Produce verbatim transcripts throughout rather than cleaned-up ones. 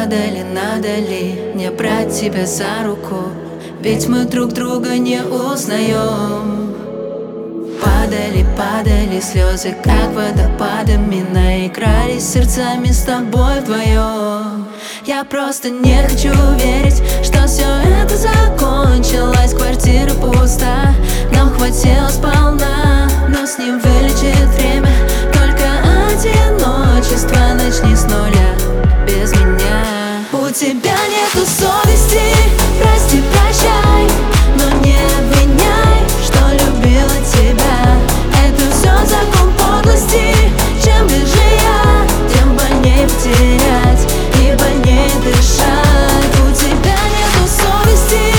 падали, надо ли мне брать тебя за руку? Ведь мы друг друга не узнаем. Падали, падали слезы, как водопадами, наигрались сердцами с тобой вдвоем. Я просто не хочу верить, что все это закончилось. Квартира пуста, нам хватило сполна, но с ним вылечит время только одиночество. Начни с нуля без меня. У тебя нету совести, прости, прощай, но не обвиняй, что любила тебя. Это все закон подлости. Чем ближе я, тем больнее потерять и больнее дышать. У тебя нету совести.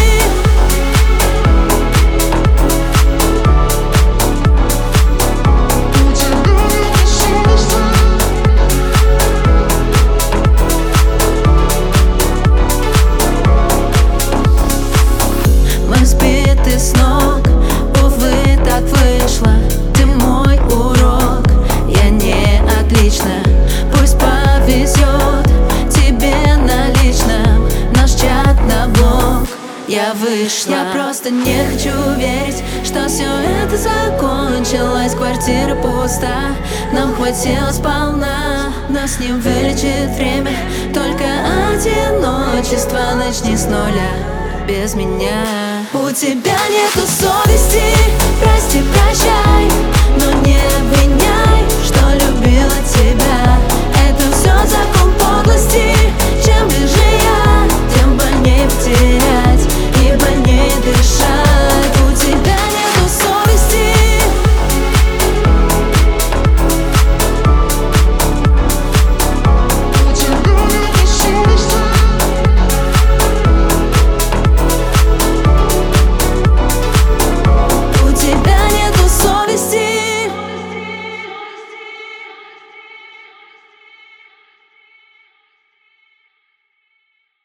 Мы сбиты с ног, увы, так вышло. Ты мой урок, я не отлично. Пусть повезет тебе на личном, наш чат на блог я вышла. Я просто не хочу верить, что все это закончилось. Квартира пуста, нам хватило сполна, но с ним вылечит время только одиночество. Начни с нуля без меня. У тебя нету совести.